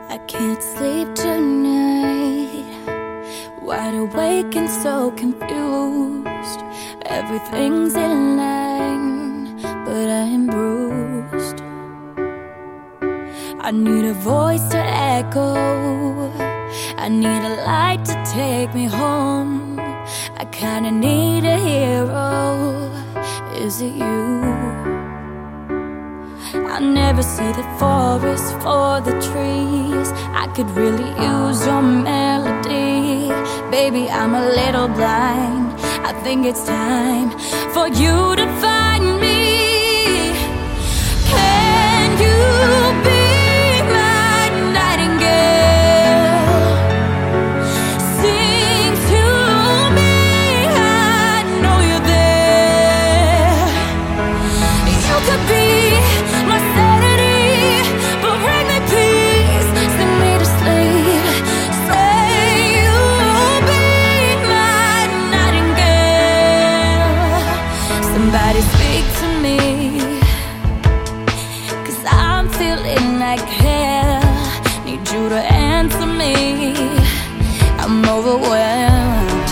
I can't sleep tonight, wide awake and so confused. Everything's in line, but I am bruised. I need a voice to echo, I need a light to take me home. I kinda need a hero, is it you? I never see the forest for the trees. I could really use your melody. Baby, I'm a little blind, I think it's time for you to find me. Can you be my nightingale? Sing to me, I know you're there. You could be my sanity, but bring me peace, sing me to sleep. Say you'll be my nightingale. Somebody speak to me, 'cause I'm feeling like hell. Need you to answer me, I'm overwhelmed.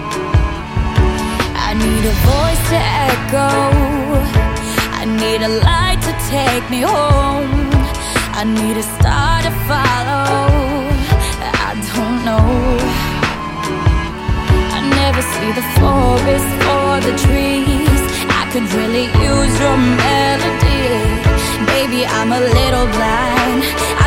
I need a voice to echo, I need a light to take me home. I need a star to follow, I don't know. I never see the forest for the trees. I could really use your melody. Baby, I'm a little blind, I